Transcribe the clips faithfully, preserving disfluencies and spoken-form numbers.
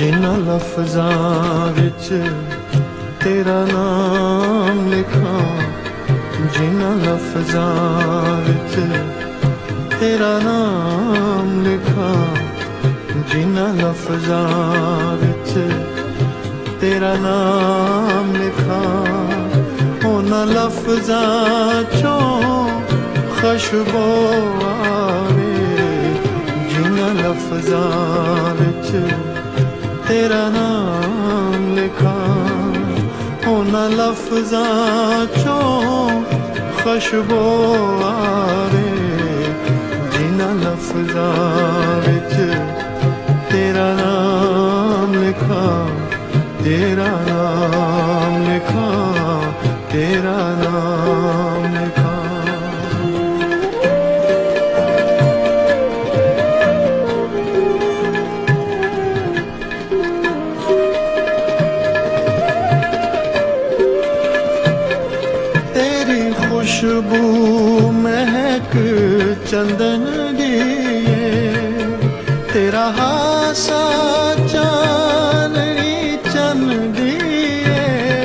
जिन्हां लफ्ज़ां विच तेरा नाम लिखां, जिन्हां लफ्ज़ां विच तेरा नाम लिखां, जिन्हां लफ्ज़ां विच तेरा नाम लिखां, उन्हां लफ्ज़ां चों खुशबू आवे, जिन्हां लफ्ज़ां विच तेरा नाम लिखां, उन्हां लफ्ज़ां चों खुशबू आवे, जिन्हां लफ्ज़ां विच तेरा नाम लिखां, तेरा नाम लिखां, तेरा नाम लिखां। तेरी खुशबू महक चंदन दिए, तेरा हासा चांदनी चन दिए,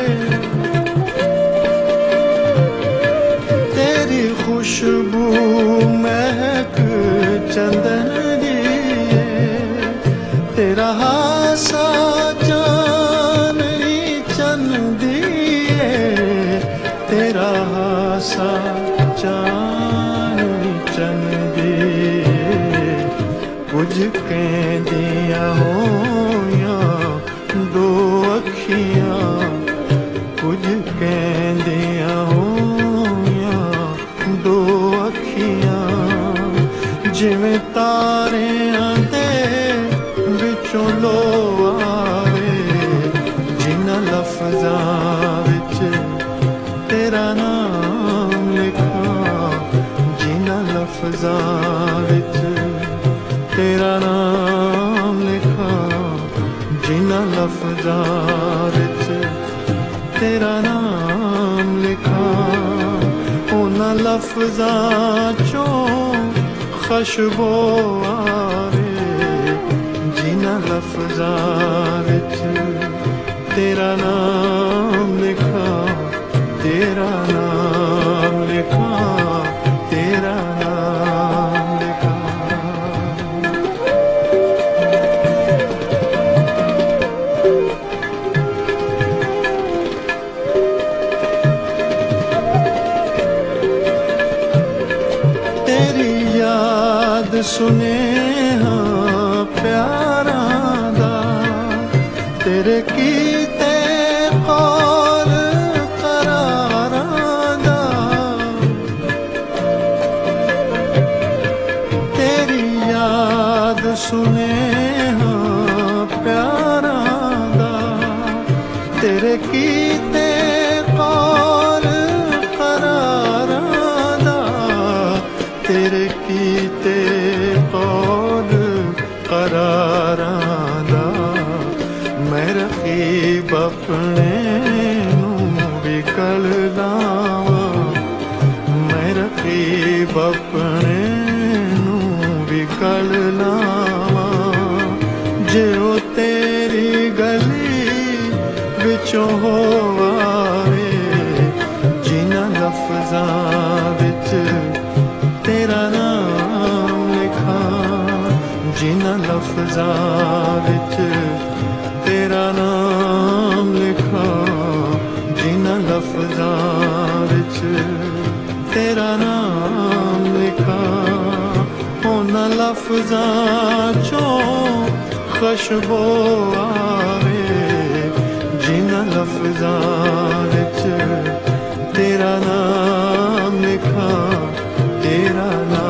तेरी खुशबू महक चंदन दिए, तेरा हासा चांदनी चन दिए, तेरा हासा चांदनी चन दिए, कुछ कहंदियां होइयां दो अखियां, कुछ कहंदियां होइयां दो अखियां, जिवें तारियां दे विचों लो आवे, जिन्हां लफ्ज़ां विच तेरा नाम लिखां, जिन्हां लफ्ज़ां विच तेरा नाम लिखां, जिन्हां लफ्ज़ां विच तेरा नाम लिखां, उन्हां लफ्ज़ां चों खुशबू आवे, जिन्हां लफ्ज़ां विच तेरा नाम लिखां, तेरा नाम लिखां, तेरा नाम लिखां। तेरी याद सुनेहा प्यारां दा, तेरे कीते कौल करारां दा, तेरी याद सुनेहा प्यारां दा, तेरे कीते कौल करारां दा, तेरे कीते कौल करारां दा, मैं रकीब अपने नूं भी कल लावां, मैं रकीब अपने नूं भी कल लावां, जे ओ तेरी गली विचों हो आवे, जिन्हां लफ्ज़ां विच तेरा नाम लिखां, जिन्हां लफ्ज़ां विच तेरा नाम लिखां, जिन्हां लफ्ज़ां विच तेरा नाम लिखां, उन्हां लफ्ज़ां चों खुशबू आवे, जिन्हां लफ्ज़ां विच तेरा नाम लिखां, तेरा नाम